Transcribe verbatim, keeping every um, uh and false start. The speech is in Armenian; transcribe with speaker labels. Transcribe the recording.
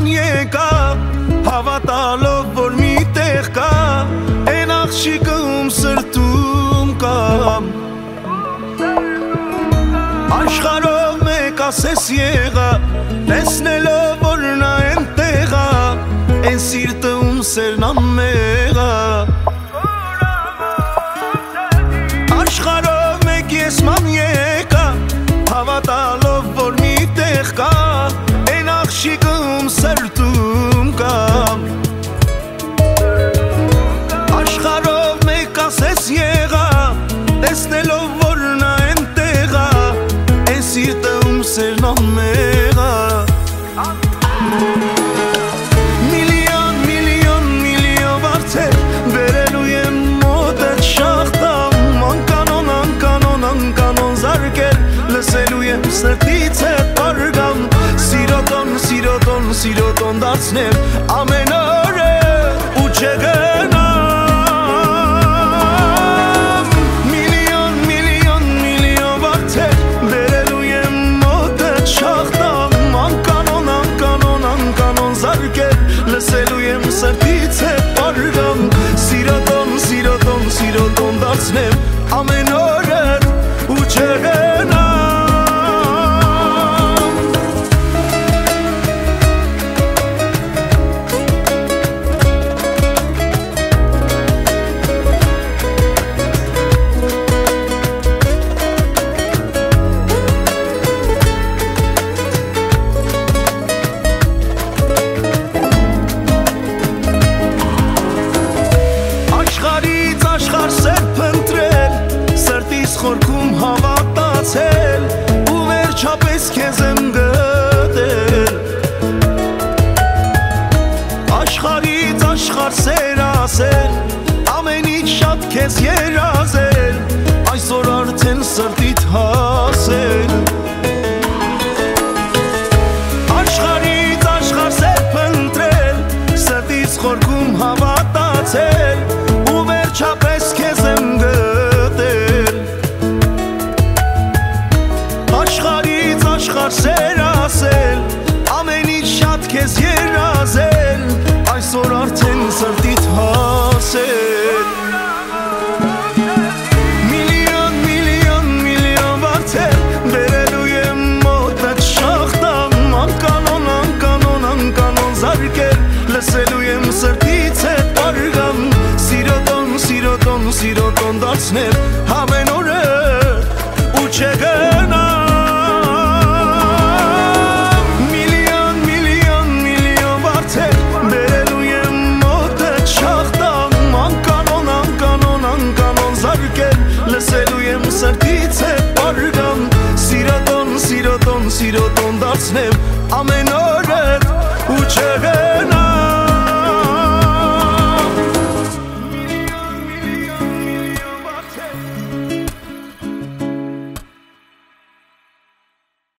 Speaker 1: ման եկա հավատալով որ մի տեղ կա Են աղջիկը ում սրտում կա Աշխարհով մեկ ասես եղա Տեսնելով որ նա էնտեղ ա Են սիրտը ում սերն ամեղ ա Աշխարհով մեկ ես ման եկա Հավատալով որ մի տեղ կա Են աղջիկը ում սրտում կա Աշխարհով մեկ ասես եղա Տեսնելով որ նա էնտեղ ա Են սիրտը ում սերն ամեղ ա Միլիոն, միլիոն, միլիոն վարձեր Վերելու եմ մոտդ շախտամ Անկանոն, անկանոն, անկանոն զարկեր Լսելու եմ սրտից հետ պարգամ Սիրոտոն, սիրոտոն, սիրոտոն դարձնեմ Ամեն օրը ու չգնամ Միլիոն, միլիոն, միլիոն վարձեր Վերելու եմ մոտդ շախտամ Անկանոն, անկանոն, անկանոն զարկեր Լսելու եմ սրտից հետ պարգամ Սիրոտոն, սիրոտոն, սիրոտոն դարձնեմ Ամեն օրը ու չգնամ Աշխարհից աշխարհ սեր փնտրել Սրտիս խորքում հավատացել Ու վերջապես քեզ եմ գտել Աշխարհից աշխարհ սեր ասել Ամենից շատ քեզ երազել Այսօր արդեն սրտիդ հասել Աշխարհից աշխարհ սեր փնտրել Սրտիս խորքում հավատացել Ու վերջապես քեզ եմ գտել Աշխարհից աշխարհ սեր ասել Ամենից շատ քեզ երազել Այսօր արդեն սրտիդ հասել Միլիոն, միլիոն, միլիոն վարձեր Վերելու եմ մոտդ շախտամ Անկանոն, անկանոն, անկանոն զարկեր Լսելու եմ սրտից հետ պարգամ Սիրոտոն, սիրոտոն, սիրոտոն դարձնեմ Ամեն օրը ու չգնամ Միլիոն, միլիոն, միլիոն վարձեր Վերելու եմ մոտդ շախտամ Անկանոն, անկանոն, անկանոն զարկեր Լսելու եմ սրտից հետ պարգամ Սիրոտոն, սիրոտոն, սիրոտոն դարձնեմ Ամեն օրը ու չգնամ